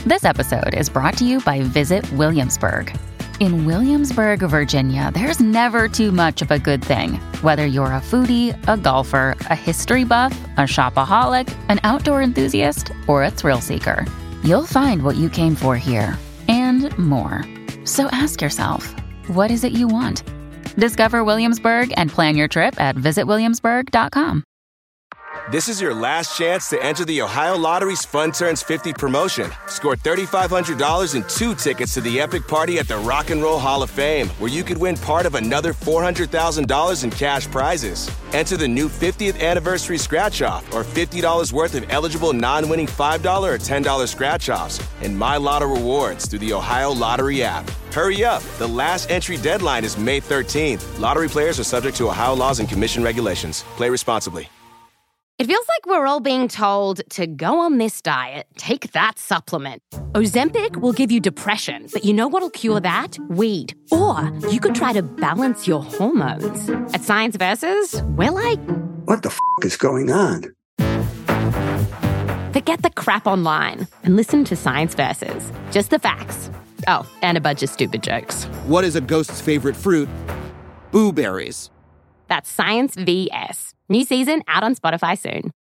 This episode is brought to you by Visit Williamsburg. In Williamsburg, Virginia, there's never too much of a good thing. Whether you're a foodie, a golfer, a history buff, a shopaholic, an outdoor enthusiast, or a thrill seeker, you'll find what you came for here and more. So ask yourself, what is it you want? Discover Williamsburg and plan your trip at visitwilliamsburg.com. This is your last chance to enter the Ohio Lottery's Fun Turns 50 promotion. Score $3,500 and 2 tickets to the epic party at the Rock and Roll Hall of Fame, where you could win part of another $400,000 in cash prizes. Enter the new 50th anniversary scratch-off or $50 worth of eligible non-winning $5 or $10 scratch-offs and My Lotto rewards through the Ohio Lottery app. Hurry up. The last entry deadline is May 13th. Lottery players are subject to Ohio laws and commission regulations. Play responsibly. It feels like we're all being told to go on this diet, take that supplement. Ozempic will give you depression, but you know what'll cure that? Weed. Or you could try to balance your hormones. At Science Versus, we're like, what the is going on? Forget the crap online and listen to Science Versus. Just the facts. Oh, and a bunch of stupid jokes. What is a ghost's favorite fruit? Blueberries. That's Science VS. New season out on Spotify soon.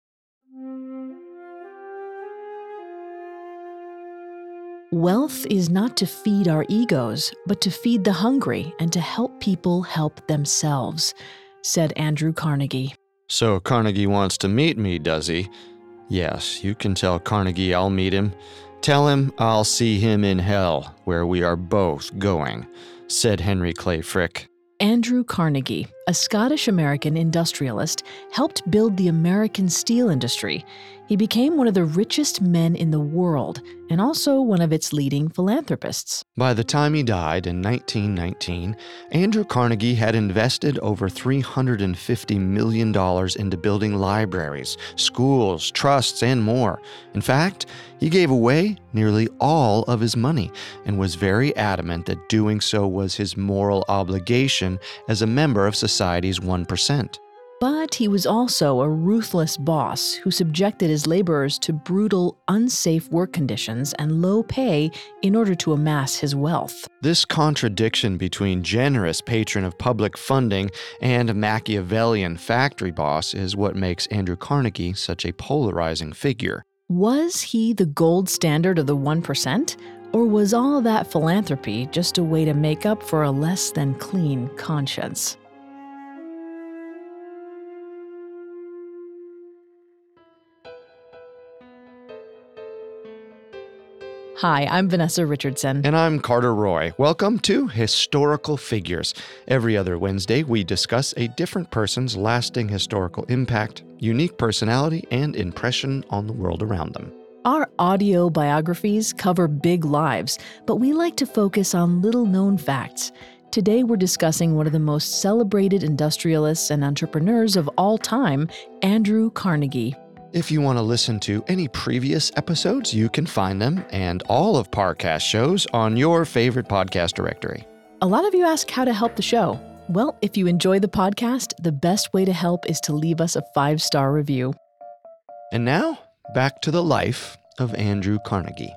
Wealth is not to feed our egos, but to feed the hungry and to help people help themselves, said Andrew Carnegie. So Carnegie wants to meet me, does he? Yes, you can tell Carnegie I'll meet him. Tell him I'll see him in hell, where we are both going, said Henry Clay Frick. Andrew Carnegie, a Scottish-American industrialist, helped build the American steel industry. He became one of the richest men in the world and also one of its leading philanthropists. By the time he died in 1919, Andrew Carnegie had invested over $350 million into building libraries, schools, trusts, and more. In fact, he gave away nearly all of his money and was very adamant that doing so was his moral obligation as a member of society's 1%. But he was also a ruthless boss who subjected his laborers to brutal, unsafe work conditions and low pay in order to amass his wealth. This contradiction between generous patron of public funding and Machiavellian factory boss is what makes Andrew Carnegie such a polarizing figure. Was he the gold standard of the 1%? Or was all that philanthropy just a way to make up for a less than clean conscience? Hi, I'm Vanessa Richardson. And I'm Carter Roy. Welcome to Historical Figures. Every other Wednesday, we discuss a different person's lasting historical impact, unique personality, and impression on the world around them. Our audio biographies cover big lives, but we like to focus on little-known facts. Today, we're discussing one of the most celebrated industrialists and entrepreneurs of all time, Andrew Carnegie. If you want to listen to any previous episodes, you can find them and all of Parcast shows on your favorite podcast directory. A lot of you ask how to help the show. Well, if you enjoy the podcast, the best way to help is to leave us a 5-star review. And now, back to the life of Andrew Carnegie.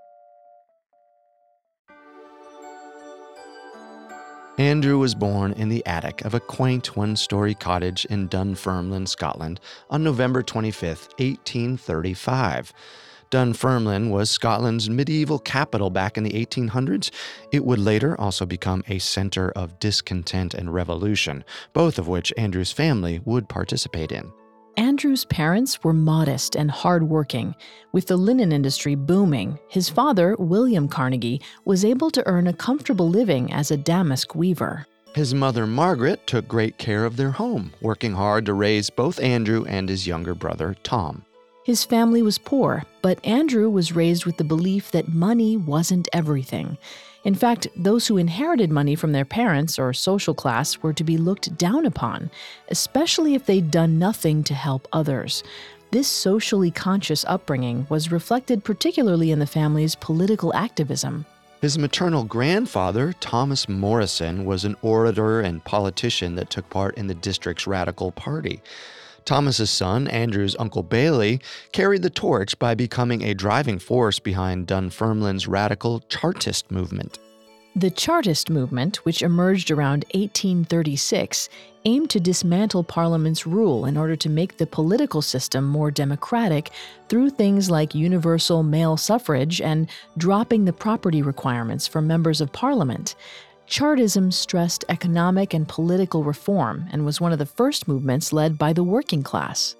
Andrew was born in the attic of a quaint one-story cottage in Dunfermline, Scotland, on November 25, 1835. Dunfermline was Scotland's medieval capital back in the 1800s. It would later also become a center of discontent and revolution, both of which Andrew's family would participate in. Andrew's parents were modest and hardworking. With the linen industry booming, his father, William Carnegie, was able to earn a comfortable living as a damask weaver. His mother, Margaret, took great care of their home, working hard to raise both Andrew and his younger brother, Tom. His family was poor, but Andrew was raised with the belief that money wasn't everything. In fact, those who inherited money from their parents or social class were to be looked down upon, especially if they'd done nothing to help others. This socially conscious upbringing was reflected particularly in the family's political activism. His maternal grandfather, Thomas Morrison, was an orator and politician that took part in the district's Radical Party. Thomas's son, Andrew's Uncle Bailey, carried the torch by becoming a driving force behind Dunfermline's radical Chartist movement. The Chartist movement, which emerged around 1836, aimed to dismantle Parliament's rule in order to make the political system more democratic through things like universal male suffrage and dropping the property requirements for members of Parliament. Chartism stressed economic and political reform and was one of the first movements led by the working class.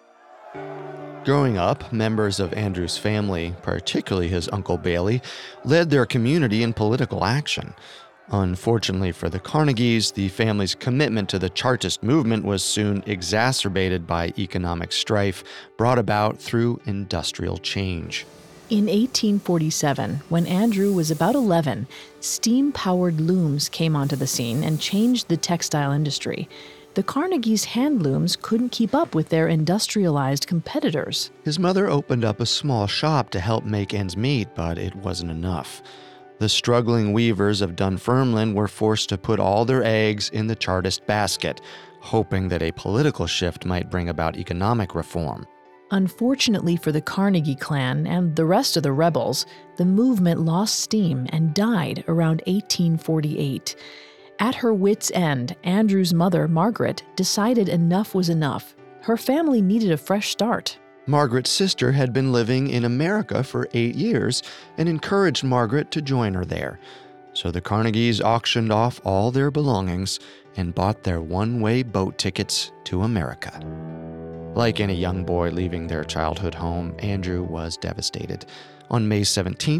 Growing up, members of Andrew's family, particularly his Uncle Bailey, led their community in political action. Unfortunately for the Carnegies, the family's commitment to the Chartist movement was soon exacerbated by economic strife brought about through industrial change. In 1847, when Andrew was about 11, steam-powered looms came onto the scene and changed the textile industry. The Carnegies' hand looms couldn't keep up with their industrialized competitors. His mother opened up a small shop to help make ends meet, but it wasn't enough. The struggling weavers of Dunfermline were forced to put all their eggs in the Chartist basket, hoping that a political shift might bring about economic reform. Unfortunately for the Carnegie clan and the rest of the rebels, the movement lost steam and died around 1848. At her wits' end, Andrew's mother, Margaret, decided enough was enough. Her family needed a fresh start. Margaret's sister had been living in America for 8 years and encouraged Margaret to join her there. So the Carnegies auctioned off all their belongings and bought their one-way boat tickets to America. Like any young boy leaving their childhood home, Andrew was devastated. On May 17,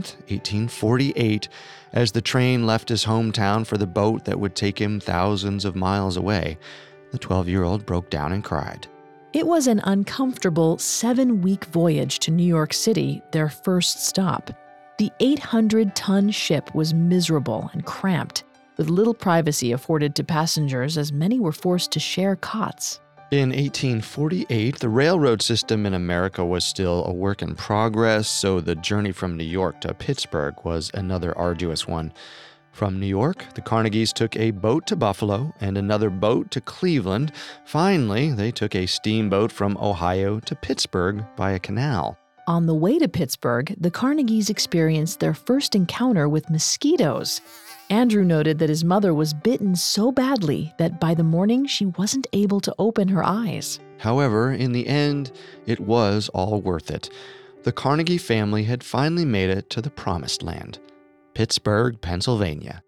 1848, as the train left his hometown for the boat that would take him thousands of miles away, the 12-year-old broke down and cried. It was an uncomfortable 7-week voyage to New York City, their first stop. The 800-ton ship was miserable and cramped, with little privacy afforded to passengers as many were forced to share cots. In 1848, the railroad system in America was still a work in progress, so the journey from New York to Pittsburgh was another arduous one. From New York, the Carnegies took a boat to Buffalo and another boat to Cleveland. Finally, they took a steamboat from Ohio to Pittsburgh by a canal. On the way to Pittsburgh, the Carnegies experienced their first encounter with mosquitoes. Andrew noted that his mother was bitten so badly that by the morning she wasn't able to open her eyes. However, in the end, it was all worth it. The Carnegie family had finally made it to the promised land, Pittsburgh, Pennsylvania.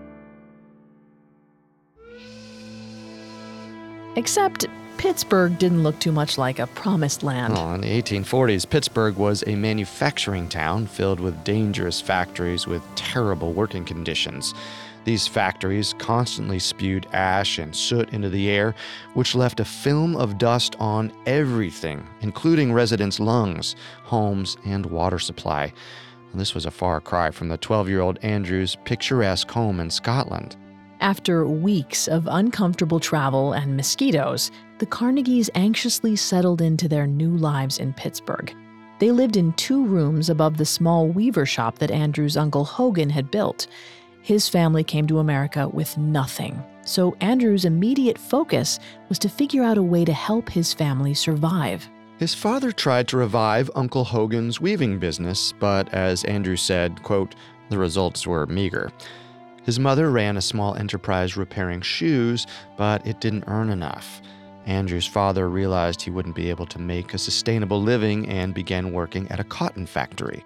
Except Pittsburgh didn't look too much like a promised land. In the 1840s, Pittsburgh was a manufacturing town filled with dangerous factories with terrible working conditions. These factories constantly spewed ash and soot into the air, which left a film of dust on everything, including residents' lungs, homes, and water supply. This was a far cry from the 12-year-old Andrew's picturesque home in Scotland. After weeks of uncomfortable travel and mosquitoes, the Carnegies anxiously settled into their new lives in Pittsburgh. They lived in 2 rooms above the small weaver shop that Andrew's Uncle Hogan had built. His family came to America with nothing, so Andrew's immediate focus was to figure out a way to help his family survive. His father tried to revive Uncle Hogan's weaving business, but as Andrew said, quote, the results were meager. His mother ran a small enterprise repairing shoes, but it didn't earn enough. Andrew's father realized he wouldn't be able to make a sustainable living and began working at a cotton factory.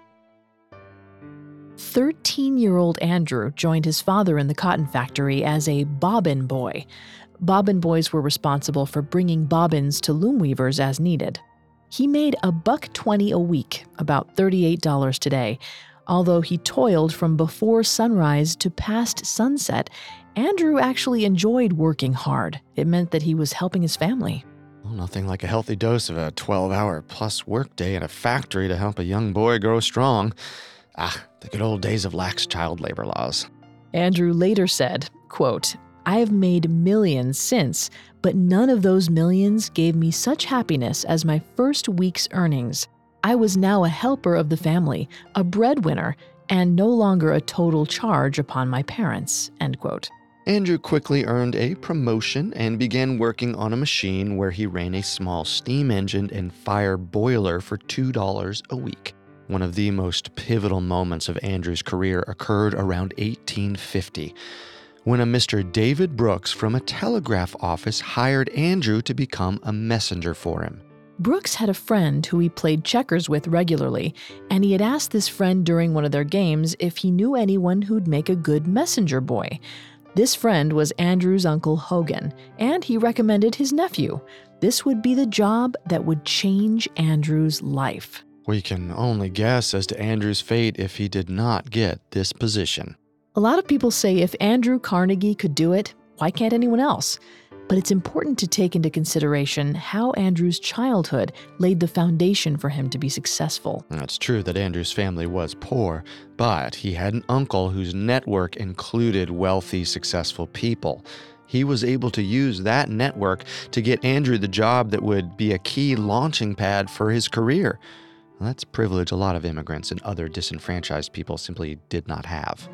13-year-old Andrew joined his father in the cotton factory as a bobbin boy. Bobbin boys were responsible for bringing bobbins to loom weavers as needed. He made $1.20 a week, about $38 today. Although he toiled from before sunrise to past sunset, Andrew actually enjoyed working hard. It meant that he was helping his family. Well, nothing like a healthy dose of a 12-hour-plus workday in a factory to help a young boy grow strong. The good old days of lax child labor laws. Andrew later said, quote, I have made millions since, but none of those millions gave me such happiness as my first week's earnings. I was now a helper of the family, a breadwinner, and no longer a total charge upon my parents, end quote. Andrew quickly earned a promotion and began working on a machine where he ran a small steam engine and fire boiler for $2 a week. One of the most pivotal moments of Andrew's career occurred around 1850, when a Mr. David Brooks from a telegraph office hired Andrew to become a messenger for him. Brooks had a friend who he played checkers with regularly, and he had asked this friend during one of their games if he knew anyone who'd make a good messenger boy. This friend was Andrew's Uncle Hogan, and he recommended his nephew. This would be the job that would change Andrew's life. We can only guess as to Andrew's fate if he did not get this position. A lot of people say if Andrew Carnegie could do it, why can't anyone else? But it's important to take into consideration how Andrew's childhood laid the foundation for him to be successful. It's true that Andrew's family was poor, but he had an uncle whose network included wealthy, successful people. He was able to use that network to get Andrew the job that would be a key launching pad for his career. That's a privilege a lot of immigrants and other disenfranchised people simply did not have.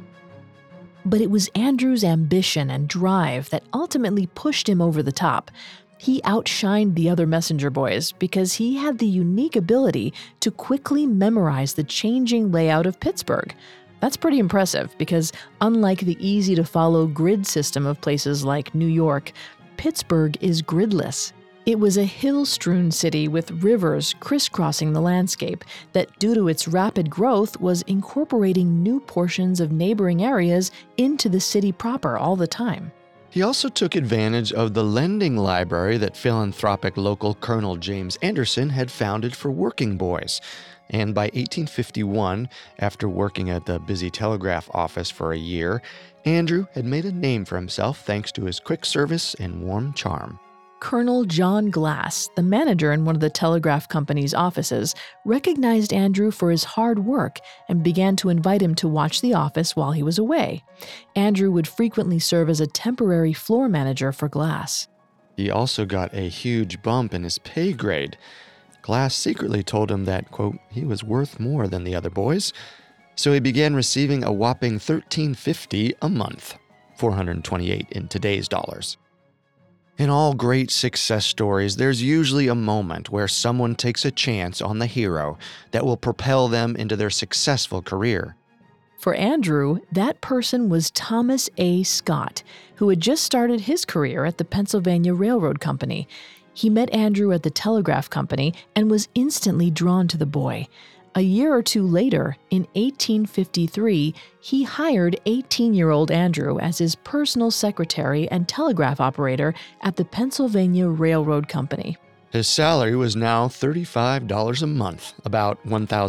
But it was Andrew's ambition and drive that ultimately pushed him over the top. He outshined the other messenger boys because he had the unique ability to quickly memorize the changing layout of Pittsburgh. That's pretty impressive because unlike the easy-to-follow grid system of places like New York, Pittsburgh is gridless. It was a hill-strewn city with rivers crisscrossing the landscape that, due to its rapid growth, was incorporating new portions of neighboring areas into the city proper all the time. He also took advantage of the lending library that philanthropic local Colonel James Anderson had founded for working boys. And by 1851, after working at the busy telegraph office for a year, Andrew had made a name for himself thanks to his quick service and warm charm. Colonel John Glass, the manager in one of the telegraph company's offices, recognized Andrew for his hard work and began to invite him to watch the office while he was away. Andrew would frequently serve as a temporary floor manager for Glass. He also got a huge bump in his pay grade. Glass secretly told him that, quote, he was worth more than the other boys. So he began receiving a whopping $13.50 a month, $428 in today's dollars. In all great success stories, there's usually a moment where someone takes a chance on the hero that will propel them into their successful career. For Andrew, that person was Thomas A. Scott, who had just started his career at the Pennsylvania Railroad Company. He met Andrew at the telegraph company and was instantly drawn to the boy. A year or two later, in 1853, he hired 18-year-old Andrew as his personal secretary and telegraph operator at the Pennsylvania Railroad Company. His salary was now $35 a month, about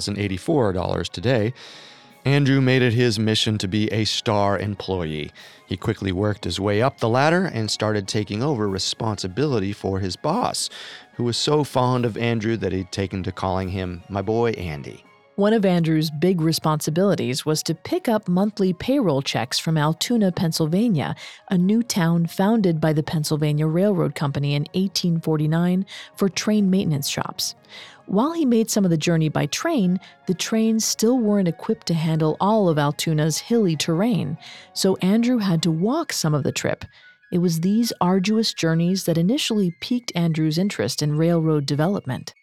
$1,084 today. Andrew made it his mission to be a star employee. He quickly worked his way up the ladder and started taking over responsibility for his boss, who was so fond of Andrew that he'd taken to calling him my boy Andy. One of Andrew's big responsibilities was to pick up monthly payroll checks from Altoona, Pennsylvania, a new town founded by the Pennsylvania Railroad Company in 1849 for train maintenance shops. While he made some of the journey by train, the trains still weren't equipped to handle all of Altoona's hilly terrain, so Andrew had to walk some of the trip. It was these arduous journeys that initially piqued Andrew's interest in railroad development.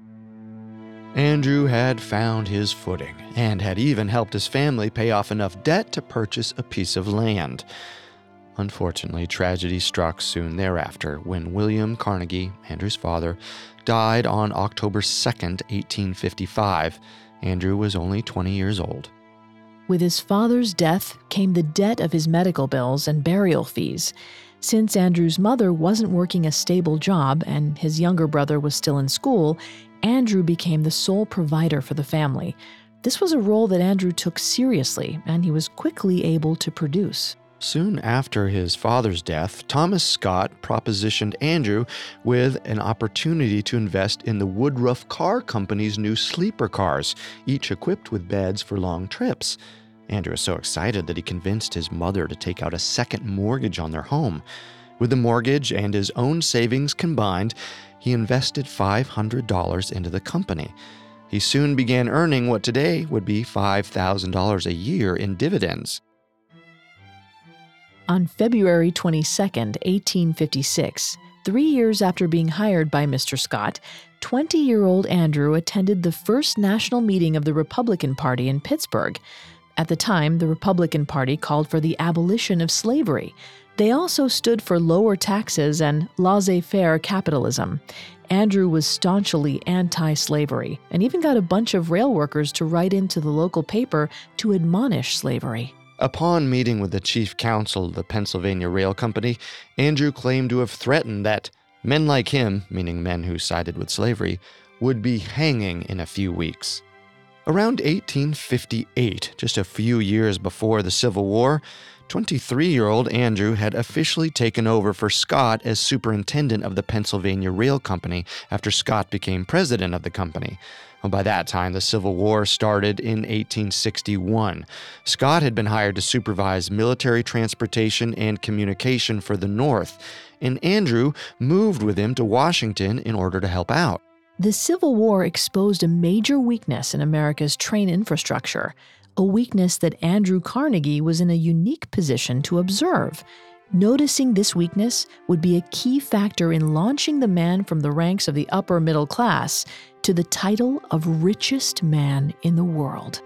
Andrew had found his footing and had even helped his family pay off enough debt to purchase a piece of land. Unfortunately, tragedy struck soon thereafter when William Carnegie, Andrew's father, died on October 2nd, 1855. Andrew was only 20 years old. With his father's death came the debt of his medical bills and burial fees. Since Andrew's mother wasn't working a stable job and his younger brother was still in school, Andrew became the sole provider for the family. This was a role that Andrew took seriously, and he was quickly able to produce. Soon after his father's death, Thomas Scott propositioned Andrew with an opportunity to invest in the Woodruff Car Company's new sleeper cars, each equipped with beds for long trips. Andrew was so excited that he convinced his mother to take out a second mortgage on their home. With the mortgage and his own savings combined, he invested $500 into the company. He soon began earning what today would be $5,000 a year in dividends. On February 22, 1856, 3 years after being hired by Mr. Scott, 20-year-old Andrew attended the first national meeting of the Republican Party in Pittsburgh. At the time, the Republican Party called for the abolition of slavery. They also stood for lower taxes and laissez-faire capitalism. Andrew was staunchly anti-slavery and even got a bunch of rail workers to write into the local paper to admonish slavery. Upon meeting with the chief counsel of the Pennsylvania Rail Company, Andrew claimed to have threatened that men like him, meaning men who sided with slavery, would be hanging in a few weeks. Around 1858, just a few years before the Civil War, 23-year-old Andrew had officially taken over for Scott as superintendent of the Pennsylvania Rail Company after Scott became president of the company. Well, by that time, the Civil War started in 1861. Scott had been hired to supervise military transportation and communication for the North, and Andrew moved with him to Washington in order to help out. The Civil War exposed a major weakness in America's train infrastructure, a weakness that Andrew Carnegie was in a unique position to observe. Noticing this weakness would be a key factor in launching the man from the ranks of the upper middle class to the title of richest man in the world.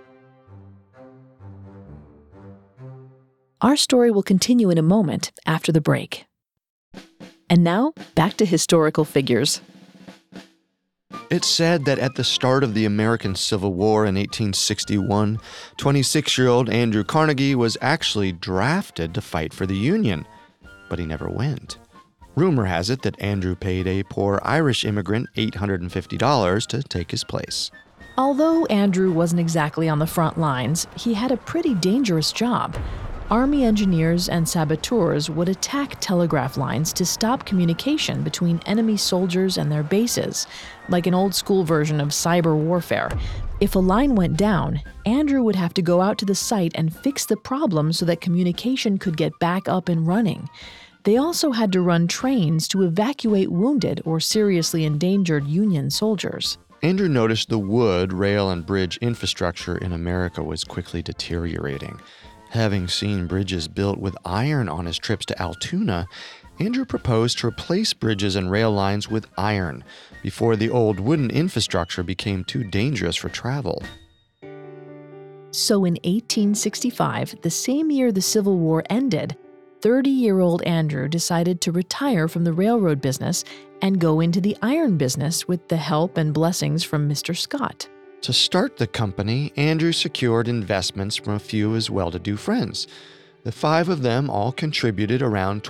Our story will continue in a moment after the break. And now, back to historical figures. It's said that at the start of the American Civil War in 1861, 26-year-old Andrew Carnegie was actually drafted to fight for the Union, but he never went. Rumor has it that Andrew paid a poor Irish immigrant $850 to take his place. Although Andrew wasn't exactly on the front lines, he had a pretty dangerous job. Army engineers and saboteurs would attack telegraph lines to stop communication between enemy soldiers and their bases, like an old-school version of cyber warfare. If a line went down, Andrew would have to go out to the site and fix the problem so that communication could get back up and running. They also had to run trains to evacuate wounded or seriously endangered Union soldiers. Andrew noticed the wood, rail, and bridge infrastructure in America was quickly deteriorating. Having seen bridges built with iron on his trips to Altoona, Andrew proposed to replace bridges and rail lines with iron before the old wooden infrastructure became too dangerous for travel. So in 1865, the same year the Civil War ended, 30-year-old Andrew decided to retire from the railroad business and go into the iron business with the help and blessings from Mr. Scott. To start the company, Andrew secured investments from a few of his well-to-do friends. The 5 of them all contributed around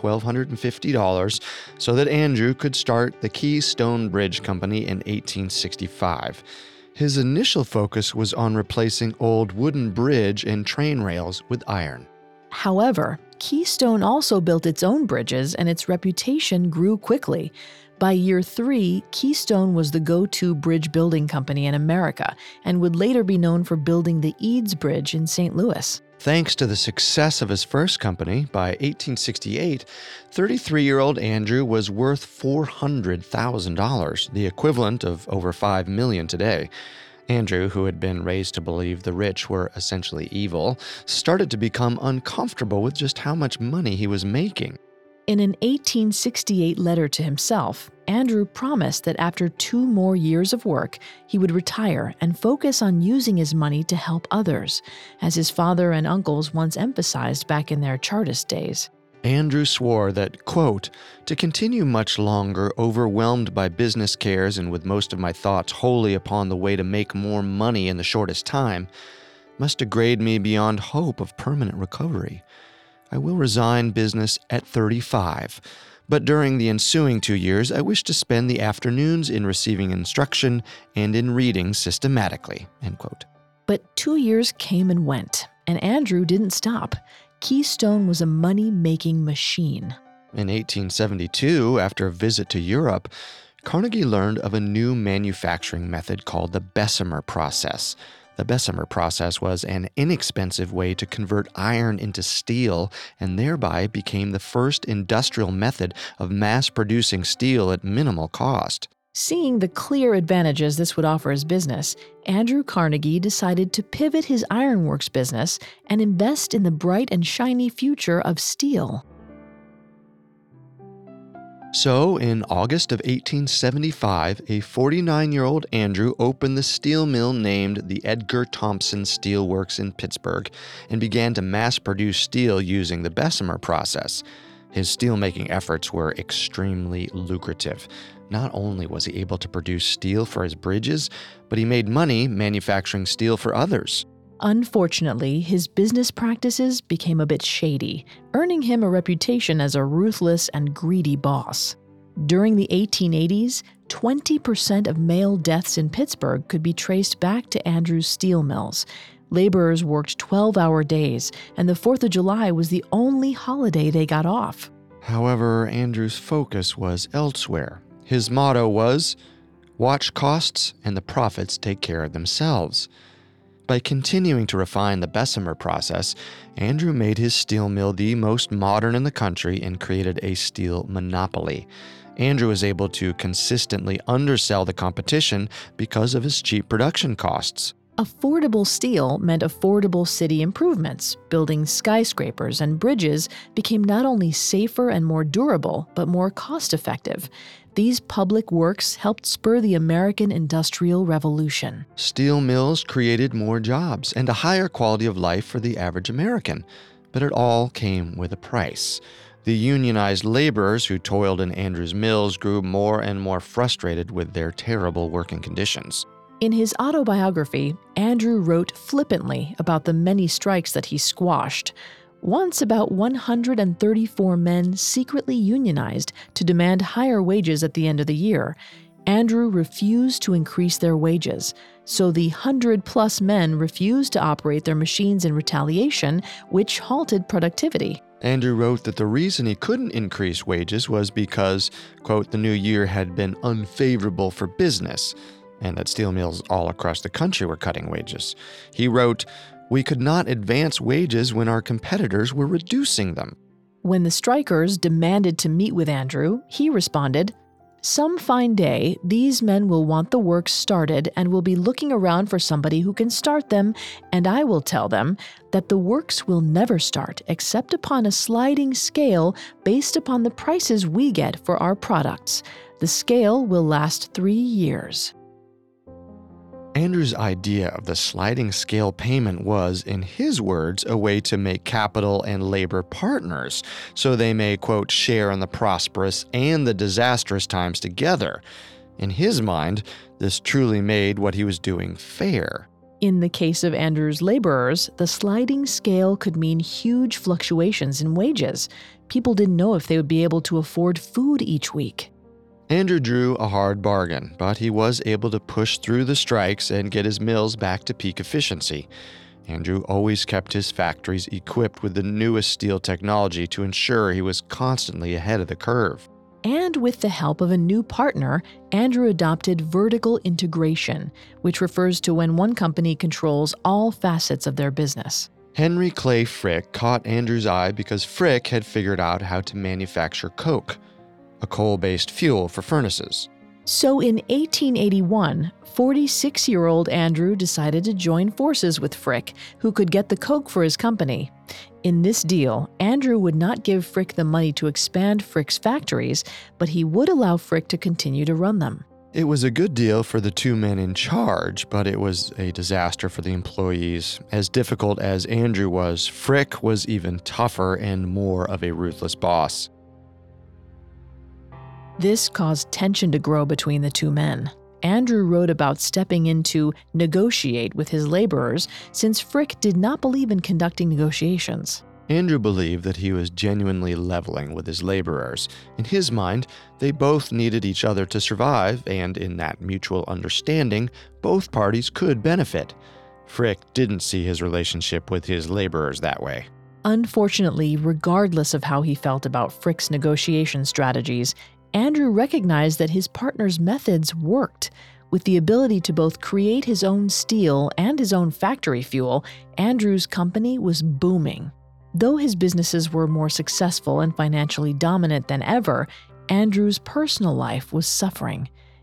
$1,250 so that Andrew could start the Keystone Bridge Company in 1865. His initial focus was on replacing old wooden bridge and train rails with iron. However, Keystone also built its own bridges, and its reputation grew quickly. By year 3, Keystone was the go-to bridge building company in America and would later be known for building the Eads Bridge in St. Louis. Thanks to the success of his first company, by 1868, 33-year-old Andrew was worth $400,000, the equivalent of over $5 million today. Andrew, who had been raised to believe the rich were essentially evil, started to become uncomfortable with just how much money he was making. In an 1868 letter to himself, Andrew promised that after 2 more years of work, he would retire and focus on using his money to help others, as his father and uncles once emphasized back in their Chartist days. Andrew swore that, quote, "To continue much longer, overwhelmed by business cares and with most of my thoughts wholly upon the way to make more money in the shortest time, must degrade me beyond hope of permanent recovery. I will resign business at 35, but during the ensuing 2 years, I wish to spend the afternoons in receiving instruction and in reading systematically," end quote. But 2 years came and went, and Andrew didn't stop. Keystone was a money-making machine. In 1872, after a visit to Europe, Carnegie learned of a new manufacturing method called the Bessemer process. The Bessemer process was an inexpensive way to convert iron into steel and thereby became the first industrial method of mass-producing steel at minimal cost. Seeing the clear advantages this would offer his business, Andrew Carnegie decided to pivot his ironworks business and invest in the bright and shiny future of steel. So, in August of 1875, a 49-year-old Andrew opened the steel mill named the Edgar Thomson Steel Works in Pittsburgh and began to mass-produce steel using the Bessemer process. His steelmaking efforts were extremely lucrative. Not only was he able to produce steel for his bridges, but he made money manufacturing steel for others. Unfortunately, his business practices became a bit shady, earning him a reputation as a ruthless and greedy boss. During the 1880s, 20% of male deaths in Pittsburgh could be traced back to Andrew's steel mills. Laborers worked 12-hour days, and the 4th of July was the only holiday they got off. However, Andrew's focus was elsewhere. His motto was, "Watch costs and the profits take care of themselves." By continuing to refine the Bessemer process, Andrew made his steel mill the most modern in the country and created a steel monopoly. Andrew was able to consistently undersell the competition because of his cheap production costs. Affordable steel meant affordable city improvements. Building skyscrapers and bridges became not only safer and more durable, but more cost-effective. These public works helped spur the American Industrial Revolution. Steel mills created more jobs and a higher quality of life for the average American, but it all came with a price. The unionized laborers who toiled in Andrew's mills grew more and more frustrated with their terrible working conditions. In his autobiography, Andrew wrote flippantly about the many strikes that he squashed. Once, about 134 men secretly unionized to demand higher wages at the end of the year. Andrew refused to increase their wages, so the 100-plus men refused to operate their machines in retaliation, which halted productivity. Andrew wrote that the reason he couldn't increase wages was because, quote, the new year had been unfavorable for business, and that steel mills all across the country were cutting wages. He wrote, "We could not advance wages when our competitors were reducing them." When the strikers demanded to meet with Andrew, he responded, "Some fine day, these men will want the works started and will be looking around for somebody who can start them, and I will tell them that the works will never start except upon a sliding scale based upon the prices we get for our products. The scale will last 3 years." Andrew's idea of the sliding scale payment was, in his words, a way to make capital and labor partners, so they may, quote, share in the prosperous and the disastrous times together. In his mind, this truly made what he was doing fair. In the case of Andrew's laborers, the sliding scale could mean huge fluctuations in wages. People didn't know if they would be able to afford food each week. Andrew drew a hard bargain, but he was able to push through the strikes and get his mills back to peak efficiency. Andrew always kept his factories equipped with the newest steel technology to ensure he was constantly ahead of the curve. And with the help of a new partner, Andrew adopted vertical integration, which refers to when one company controls all facets of their business. Henry Clay Frick caught Andrew's eye because Frick had figured out how to manufacture coke, a coal-based fuel for furnaces. So in 1881, 46-year-old Andrew decided to join forces with Frick, who could get the coke for his company. In this deal, Andrew would not give Frick the money to expand Frick's factories, but he would allow Frick to continue to run them. It was a good deal for the two men in charge, but it was a disaster for the employees. As difficult as Andrew was, Frick was even tougher and more of a ruthless boss. This caused tension to grow between the two men. Andrew wrote about stepping in to negotiate with his laborers, since Frick did not believe in conducting negotiations. Andrew believed that he was genuinely leveling with his laborers. In his mind, they both needed each other to survive, and in that mutual understanding, both parties could benefit. Frick didn't see his relationship with his laborers that way. Unfortunately, regardless of how he felt about Frick's negotiation strategies, Andrew recognized that his partner's methods worked. With the ability to both create his own steel and his own factory fuel, Andrew's company was booming. Though his businesses were more successful and financially dominant than ever, Andrew's personal life was suffering.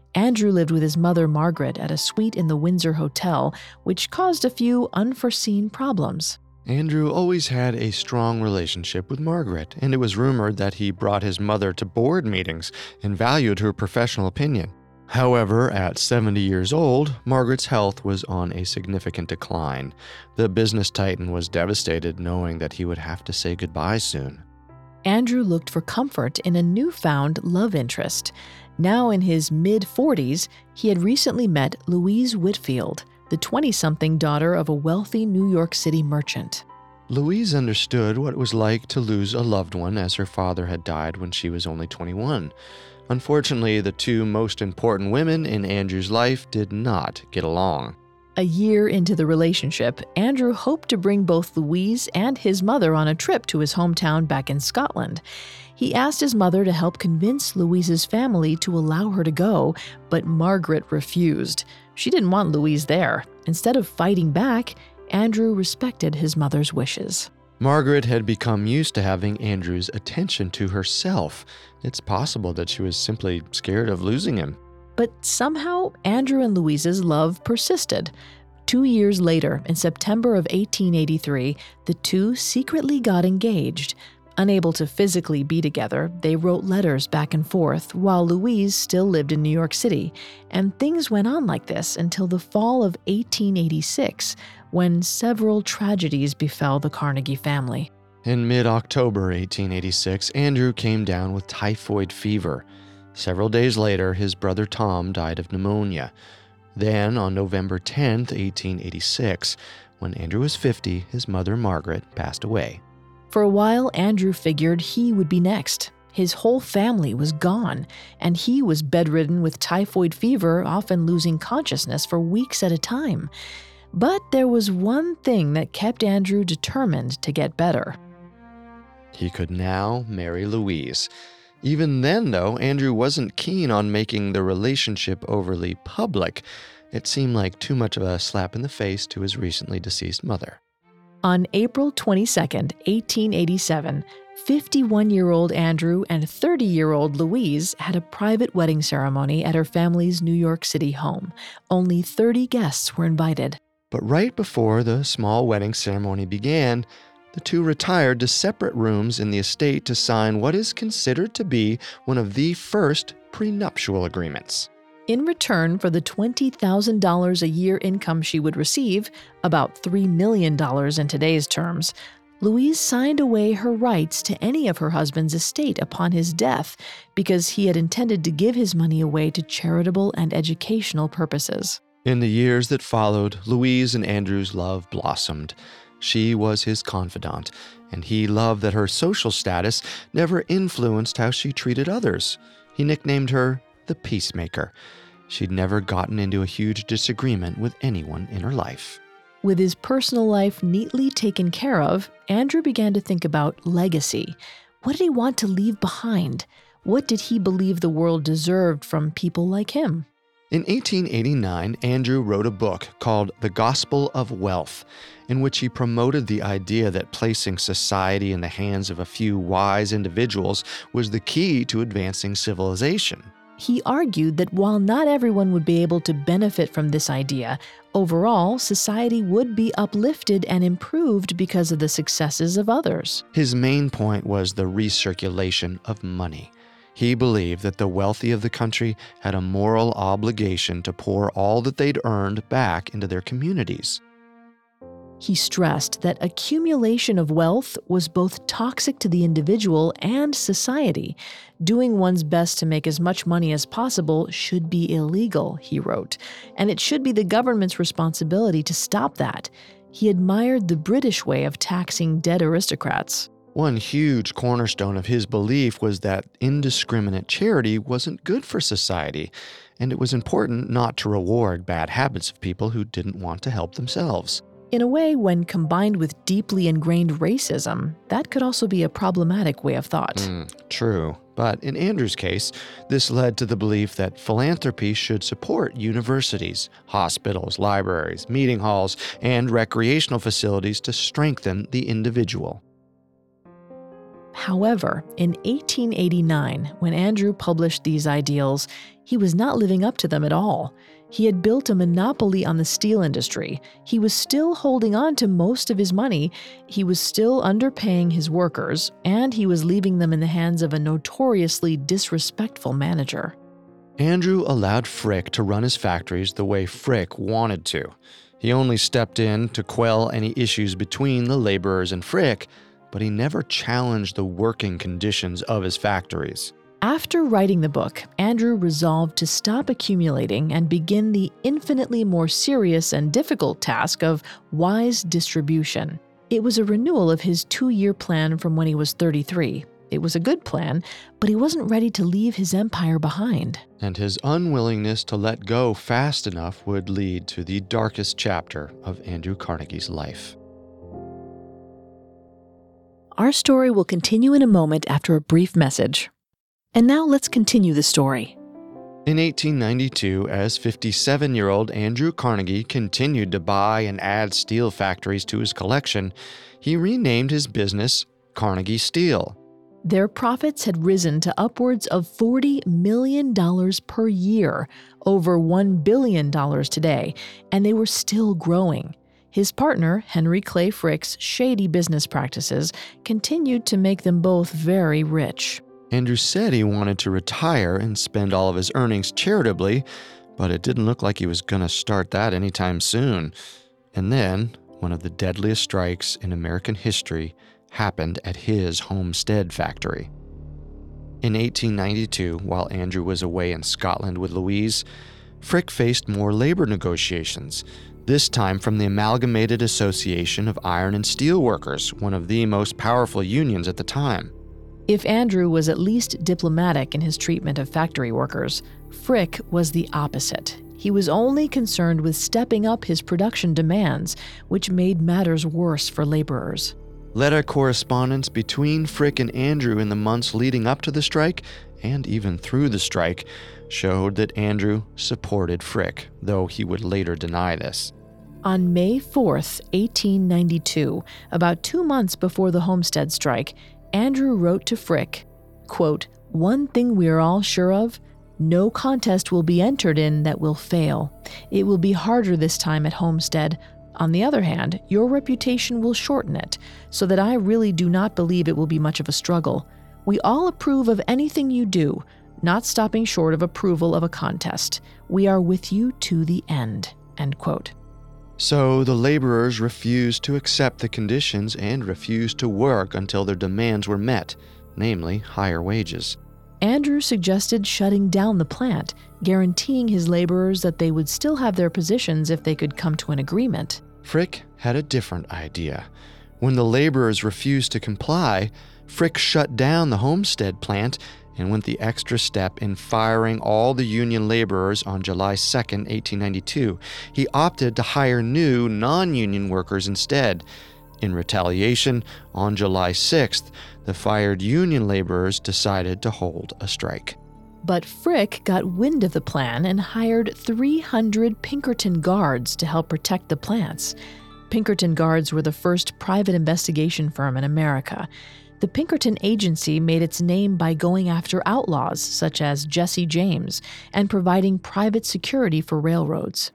Andrew lived with his mother, Margaret, at a suite in the Windsor Hotel, which caused a few unforeseen problems. Andrew always had a strong relationship with Margaret, and it was rumored that he brought his mother to board meetings and valued her professional opinion. However, at 70 years old, Margaret's health was on a significant decline. The business titan was devastated knowing that he would have to say goodbye soon. Andrew looked for comfort in a newfound love interest. Now in his mid-40s, he had recently met Louise Whitfield, the 20-something daughter of a wealthy New York City merchant. Louise understood what it was like to lose a loved one, as her father had died when she was only 21. Unfortunately, the two most important women in Andrew's life did not get along. A year into the relationship, Andrew hoped to bring both Louise and his mother on a trip to his hometown back in Scotland. He asked his mother to help convince Louise's family to allow her to go, but Margaret refused. She didn't want Louise there. Instead of fighting back, Andrew respected his mother's wishes. Margaret had become used to having Andrew's attention to herself. It's possible that she was simply scared of losing him. But somehow, Andrew and Louise's love persisted. 2 years later, in September of 1883, the two secretly got engaged. Unable to physically be together, they wrote letters back and forth while Louise still lived in New York City. And things went on like this until the fall of 1886, when several tragedies befell the Carnegie family. In mid-October 1886, Andrew came down with typhoid fever. Several days later, his brother Tom died of pneumonia. Then, on November 10, 1886, when Andrew was 50, his mother Margaret passed away. For a while, Andrew figured he would be next. His whole family was gone, and he was bedridden with typhoid fever, often losing consciousness for weeks at a time. But there was one thing that kept Andrew determined to get better. He could now marry Louise. Even then, though, Andrew wasn't keen on making the relationship overly public. It seemed like too much of a slap in the face to his recently deceased mother. On April 22, 1887, 51-year-old Andrew and 30-year-old Louise had a private wedding ceremony at her family's New York City home. Only 30 guests were invited. But right before the small wedding ceremony began, the two retired to separate rooms in the estate to sign what is considered to be one of the first prenuptial agreements. In return for the $20,000 a year income she would receive, about $3 million in today's terms, Louise signed away her rights to any of her husband's estate upon his death because he had intended to give his money away to charitable and educational purposes. In the years that followed, Louise and Andrew's love blossomed. She was his confidant, and he loved that her social status never influenced how she treated others. He nicknamed her the Peacemaker. She'd never gotten into a huge disagreement with anyone in her life. With his personal life neatly taken care of, Andrew began to think about legacy. What did he want to leave behind? What did he believe the world deserved from people like him? In 1889, Andrew wrote a book called The Gospel of Wealth, in which he promoted the idea that placing society in the hands of a few wise individuals was the key to advancing civilization. He argued that while not everyone would be able to benefit from this idea, overall, society would be uplifted and improved because of the successes of others. His main point was the recirculation of money. He believed that the wealthy of the country had a moral obligation to pour all that they'd earned back into their communities. He stressed that accumulation of wealth was both toxic to the individual and society. Doing one's best to make as much money as possible should be illegal, he wrote, and it should be the government's responsibility to stop that. He admired the British way of taxing dead aristocrats. One huge cornerstone of his belief was that indiscriminate charity wasn't good for society, and it was important not to reward bad habits of people who didn't want to help themselves. In a way, when combined with deeply ingrained racism, that could also be a problematic way of thought. True. But in Andrew's case, this led to the belief that philanthropy should support universities, hospitals, libraries, meeting halls, and recreational facilities to strengthen the individual. However, in 1889, when Andrew published these ideals, he was not living up to them at all. He had built a monopoly on the steel industry. He was still holding on to most of his money. He was still underpaying his workers, and he was leaving them in the hands of a notoriously disrespectful manager. Andrew allowed Frick to run his factories the way Frick wanted to. He only stepped in to quell any issues between the laborers and Frick, but he never challenged the working conditions of his factories. After writing the book, Andrew resolved to stop accumulating and begin the infinitely more serious and difficult task of wise distribution. It was a renewal of his 2-year plan from when he was 33. It was a good plan, but he wasn't ready to leave his empire behind. And his unwillingness to let go fast enough would lead to the darkest chapter of Andrew Carnegie's life. Our story will continue in a moment after a brief message. And now let's continue the story. In 1892, as 57-year-old Andrew Carnegie continued to buy and add steel factories to his collection, he renamed his business Carnegie Steel. Their profits had risen to upwards of $40 million per year, over $1 billion today, and they were still growing. His partner, Henry Clay Frick's shady business practices continued to make them both very rich. Andrew said he wanted to retire and spend all of his earnings charitably, but it didn't look like he was going to start that anytime soon. And then, one of the deadliest strikes in American history happened at his Homestead factory. In 1892, while Andrew was away in Scotland with Louise, Frick faced more labor negotiations, this time from the Amalgamated Association of Iron and Steel Workers, one of the most powerful unions at the time. If Andrew was at least diplomatic in his treatment of factory workers, Frick was the opposite. He was only concerned with stepping up his production demands, which made matters worse for laborers. Letter correspondence between Frick and Andrew in the months leading up to the strike, and even through the strike, showed that Andrew supported Frick, though he would later deny this. On May 4th, 1892, about 2 months before the Homestead strike, Andrew wrote to Frick, quote, "One thing we are all sure of, no contest will be entered in that will fail. It will be harder this time at Homestead. On the other hand, your reputation will shorten it, so that I really do not believe it will be much of a struggle. We all approve of anything you do, not stopping short of approval of a contest. We are with you to the end." End quote. So the laborers refused to accept the conditions and refused to work until their demands were met, namely higher wages. Andrew suggested shutting down the plant, guaranteeing his laborers that they would still have their positions if they could come to an agreement. Frick had a different idea. When the laborers refused to comply, Frick shut down the Homestead plant and went the extra step in firing all the union laborers on July 2, 1892. He opted to hire new, non-union workers instead. In retaliation, on July 6th, the fired union laborers decided to hold a strike. But Frick got wind of the plan and hired 300 Pinkerton Guards to help protect the plants. Pinkerton Guards were the first private investigation firm in America. The Pinkerton Agency made its name by going after outlaws such as Jesse James and providing private security for railroads.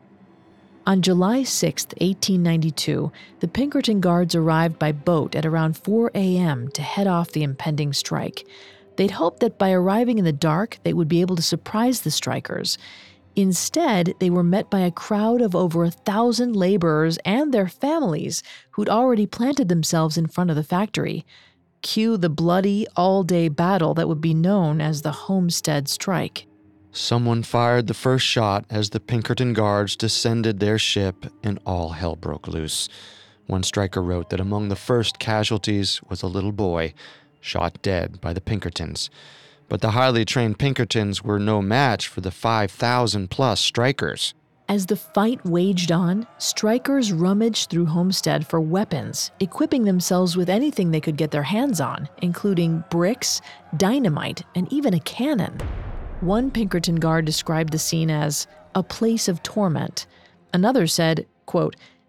On July 6, 1892, the Pinkerton Guards arrived by boat at around 4 a.m. to head off the impending strike. They'd hoped that by arriving in the dark, they would be able to surprise the strikers. Instead, they were met by a crowd of over 1,000 laborers and their families who'd already planted themselves in front of the factory. Cue the bloody, all-day battle that would be known as the Homestead Strike. Someone fired the first shot as the Pinkerton Guards descended their ship and all hell broke loose. One striker wrote that among the first casualties was a little boy, shot dead by the Pinkertons. But the highly trained Pinkertons were no match for the 5,000-plus strikers. As the fight waged on, strikers rummaged through Homestead for weapons, equipping themselves with anything they could get their hands on, including bricks, dynamite, and even a cannon. One Pinkerton guard described the scene as a place of torment. Another said, quote,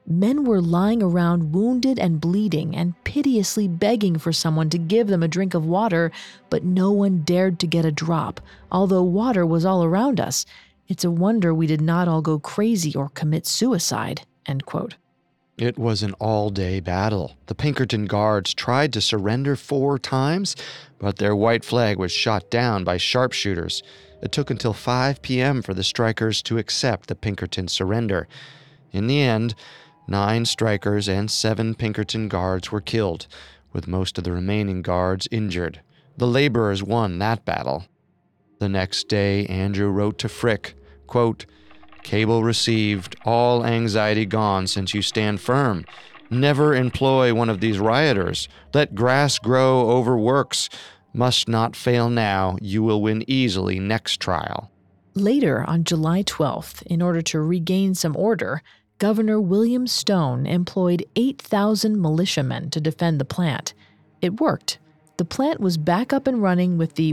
Men were lying around wounded and bleeding and piteously begging for someone to give them a drink of water, but no one dared to get a drop, although water was all around us. It's a wonder we did not all go crazy or commit suicide." End quote. It was an all-day battle. The Pinkerton Guards tried to surrender 4 times, but their white flag was shot down by sharpshooters. It took until 5 p.m. for the strikers to accept the Pinkerton surrender. In the end, 9 strikers and 7 Pinkerton Guards were killed, with most of the remaining guards injured. The laborers won that battle. The next day, Andrew wrote to Frick, quote, "Cable received, all anxiety gone since you stand firm. Never employ one of these rioters. Let grass grow over works. Must not fail now. You will win easily next trial." Later, on July 12th, in order to regain some order, Governor William Stone employed 8,000 militiamen to defend the plant. It worked. The plant was back up and running with the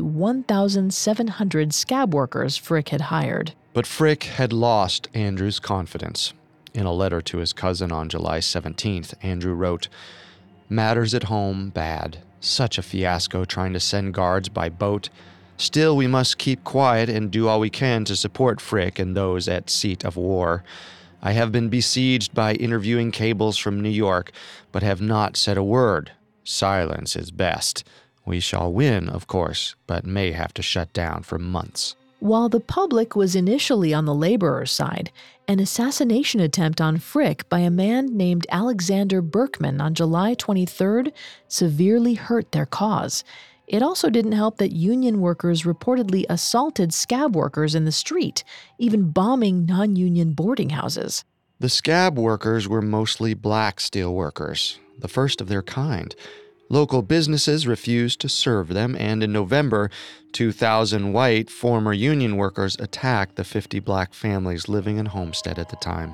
1,700 scab workers Frick had hired. But Frick had lost Andrew's confidence. In a letter to his cousin on July 17th, Andrew wrote, "Matters at home bad. Such a fiasco trying to send guards by boat. Still, we must keep quiet and do all we can to support Frick and those at seat of war. I have been besieged by interviewing cables from New York, but have not said a word. Silence is best. We shall win, of course, but may have to shut down for months." While the public was initially on the laborers' side, an assassination attempt on Frick by a man named Alexander Berkman on July 23rd severely hurt their cause. It also didn't help that union workers reportedly assaulted scab workers in the street, even bombing non-union boarding houses. The scab workers were mostly black steel workers, the first of their kind. Local businesses refused to serve them, and in November, 2,000 white former union workers attacked the 50 black families living in Homestead at the time.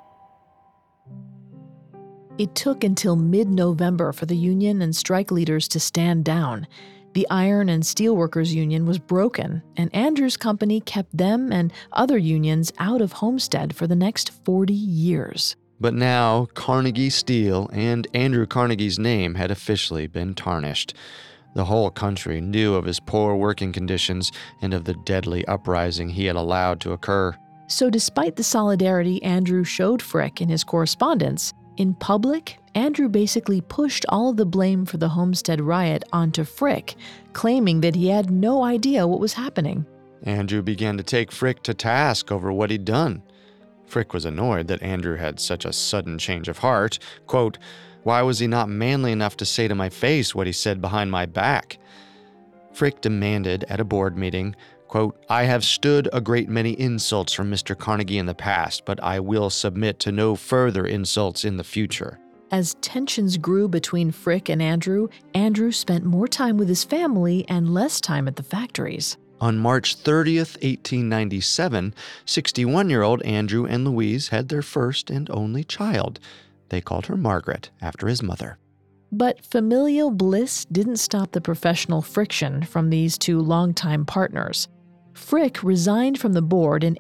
It took until mid-November for the union and strike leaders to stand down. The Iron and Steelworkers Union was broken, and Andrew's company kept them and other unions out of Homestead for the next 40 years. But now, Carnegie Steel and Andrew Carnegie's name had officially been tarnished. The whole country knew of his poor working conditions and of the deadly uprising he had allowed to occur. So despite the solidarity Andrew showed Frick in his correspondence, in public, Andrew basically pushed all of the blame for the Homestead riot onto Frick, claiming that he had no idea what was happening. Andrew began to take Frick to task over what he'd done. Frick was annoyed that Andrew had such a sudden change of heart. Quote, "Why was he not manly enough to say to my face what he said behind my back?" Frick demanded at a board meeting, quote, "I have stood a great many insults from Mr. Carnegie in the past, but I will submit to no further insults in the future." As tensions grew between Frick and Andrew, Andrew spent more time with his family and less time at the factories. On March 30th, 1897, 61-year-old Andrew and Louise had their first and only child. They called her Margaret, after his mother. But familial bliss didn't stop the professional friction from these two longtime partners. Frick resigned from the board in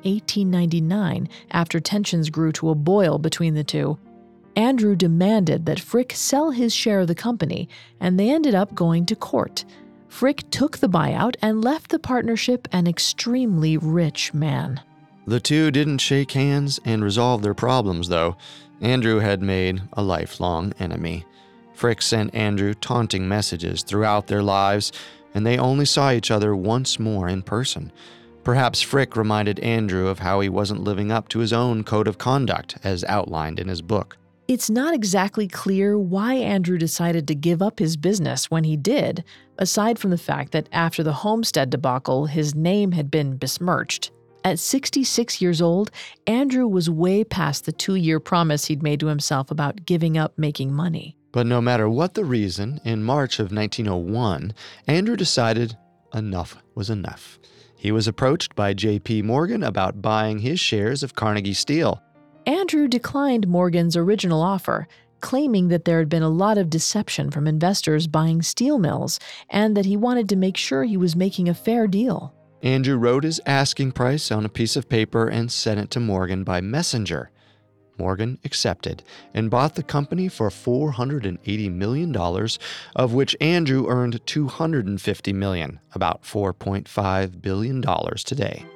1899 after tensions grew to a boil between the two. Andrew demanded that Frick sell his share of the company, and they ended up going to court. Frick took the buyout and left the partnership an extremely rich man. The two didn't shake hands and resolve their problems, though. Andrew had made a lifelong enemy. Frick sent Andrew taunting messages throughout their lives, and they only saw each other once more in person. Perhaps Frick reminded Andrew of how he wasn't living up to his own code of conduct, as outlined in his book. It's not exactly clear why Andrew decided to give up his business when he did, aside from the fact that after the Homestead debacle, his name had been besmirched. At 66 years old, Andrew was way past the 2-year promise he'd made to himself about giving up making money. But no matter what the reason, in March of 1901, Andrew decided enough was enough. He was approached by J.P. Morgan about buying his shares of Carnegie Steel. Andrew declined Morgan's original offer, claiming that there had been a lot of deception from investors buying steel mills and that he wanted to make sure he was making a fair deal. Andrew wrote his asking price on a piece of paper and sent it to Morgan by messenger. Morgan accepted and bought the company for $480 million, of which Andrew earned $250 million, about $4.5 billion today.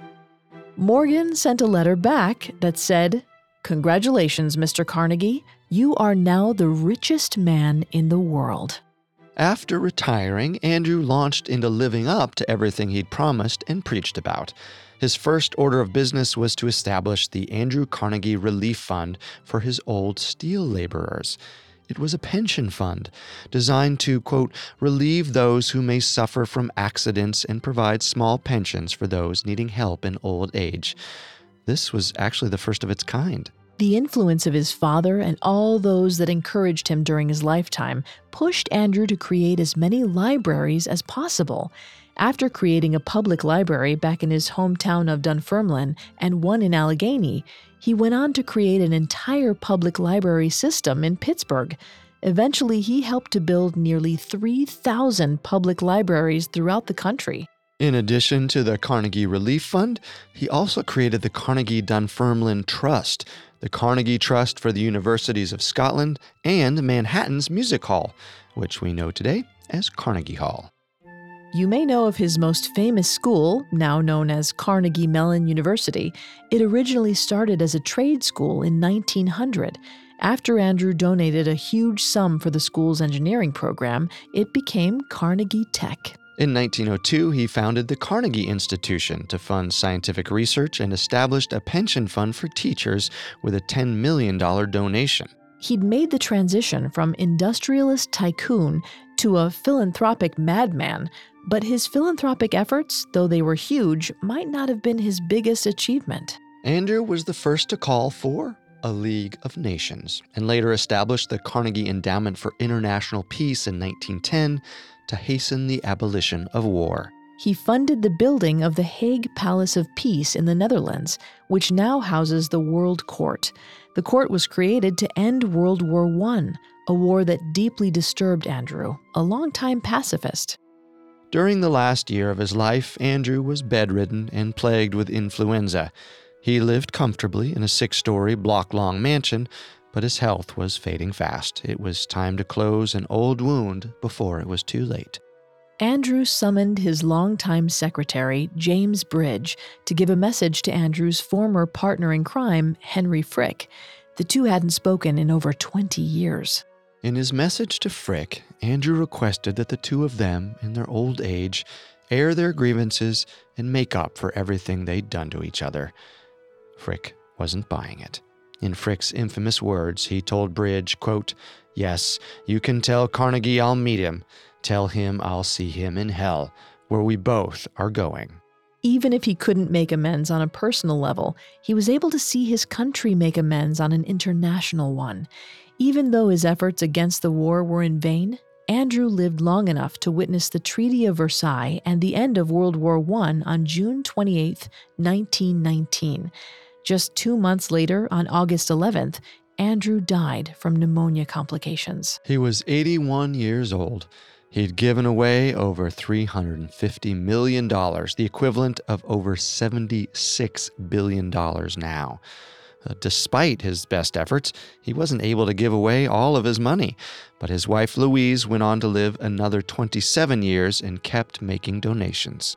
Morgan sent a letter back that said, "Congratulations, Mr. Carnegie. You are now the richest man in the world." After retiring, Andrew launched into living up to everything he'd promised and preached about. His first order of business was to establish the Andrew Carnegie Relief Fund for his old steel laborers. It was a pension fund designed to, quote, relieve those who may suffer from accidents and provide small pensions for those needing help in old age. This was actually the first of its kind. The influence of his father and all those that encouraged him during his lifetime pushed Andrew to create as many libraries as possible. After creating a public library back in his hometown of Dunfermline and one in Allegheny, he went on to create an entire public library system in Pittsburgh. Eventually, he helped to build nearly 3,000 public libraries throughout the country. In addition to the Carnegie Relief Fund, he also created the Carnegie Dunfermline Trust, the Carnegie Trust for the Universities of Scotland, and Manhattan's Music Hall, which we know today as Carnegie Hall. You may know of his most famous school, now known as Carnegie Mellon University. It originally started as a trade school in 1900. After Andrew donated a huge sum for the school's engineering program, it became Carnegie Tech. In 1902, he founded the Carnegie Institution to fund scientific research and established a pension fund for teachers with a $10 million donation. He'd made the transition from industrialist tycoon to a philanthropic madman, but his philanthropic efforts, though they were huge, might not have been his biggest achievement. Andrew was the first to call for a League of Nations and later established the Carnegie Endowment for International Peace in 1910 to hasten the abolition of war. He funded the building of the Hague Palace of Peace in the Netherlands, which now houses the World Court. The court was created to end World War I, a war that deeply disturbed Andrew, a longtime pacifist. During the last year of his life, Andrew was bedridden and plagued with influenza. He lived comfortably in a 6-story, block-long mansion, but his health was fading fast. It was time to close an old wound before it was too late. Andrew summoned his longtime secretary, James Bridge, to give a message to Andrew's former partner in crime, Henry Frick. The two hadn't spoken in over 20 years. In his message to Frick, Andrew requested that the two of them, in their old age, air their grievances and make up for everything they'd done to each other. Frick wasn't buying it. In Frick's infamous words, he told Bridge, quote, "Yes, you can tell Carnegie I'll meet him. Tell him I'll see him in hell, where we both are going." Even if he couldn't make amends on a personal level, he was able to see his country make amends on an international one. Even though his efforts against the war were in vain, Andrew lived long enough to witness the Treaty of Versailles and the end of World War I on June 28, 1919. Just 2 months later, on August 11th, Andrew died from pneumonia complications. He was 81 years old. He'd given away over $350 million, the equivalent of over $76 billion now. Despite his best efforts, he wasn't able to give away all of his money, but his wife Louise went on to live another 27 years and kept making donations.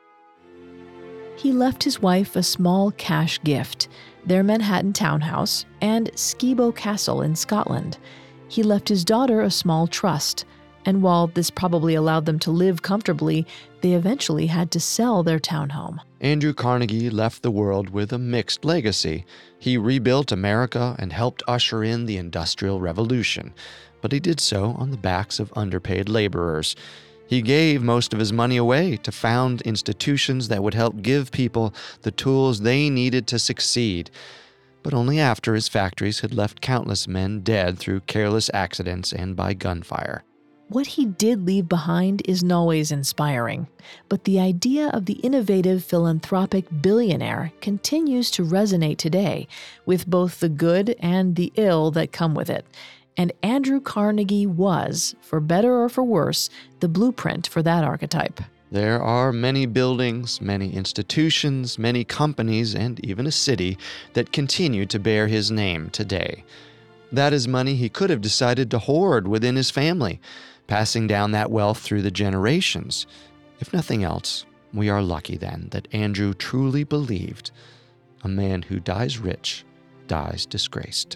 He left his wife a small cash gift, their Manhattan townhouse, and Skibo Castle in Scotland. He left his daughter a small trust, and while this probably allowed them to live comfortably, they eventually had to sell their townhome. Andrew Carnegie left the world with a mixed legacy. He rebuilt America and helped usher in the Industrial Revolution, but he did so on the backs of underpaid laborers. He gave most of his money away to found institutions that would help give people the tools they needed to succeed, but only after his factories had left countless men dead through careless accidents and by gunfire. What he did leave behind isn't always inspiring, but the idea of the innovative philanthropic billionaire continues to resonate today, with both the good and the ill that come with it. And Andrew Carnegie was, for better or for worse, the blueprint for that archetype. There are many buildings, many institutions, many companies, and even a city that continue to bear his name today. That is money he could have decided to hoard within his family, passing down that wealth through the generations. If nothing else, we are lucky then that Andrew truly believed a man who dies rich dies disgraced.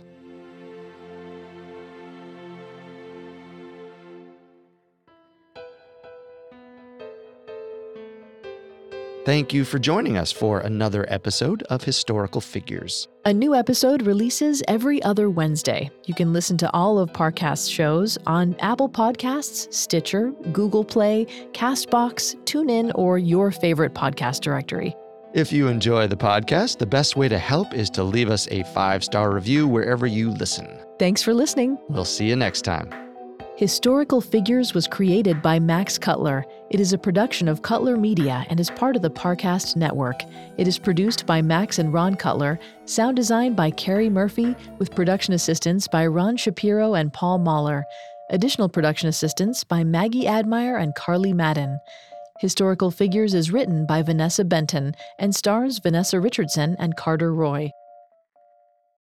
Thank you for joining us for another episode of Historical Figures. A new episode releases every other Wednesday. You can listen to all of Parcast's shows on Apple Podcasts, Stitcher, Google Play, CastBox, TuneIn, or your favorite podcast directory. If you enjoy the podcast, the best way to help is to leave us a 5-star review wherever you listen. Thanks for listening. We'll see you next time. Historical Figures was created by Max Cutler. It is a production of Cutler Media and is part of the Parcast Network. It is produced by Max and Ron Cutler, sound designed by Carrie Murphy, with production assistance by Ron Shapiro and Paul Mahler. Additional production assistance by Maggie Admire and Carly Madden. Historical Figures is written by Vanessa Benton and stars Vanessa Richardson and Carter Roy.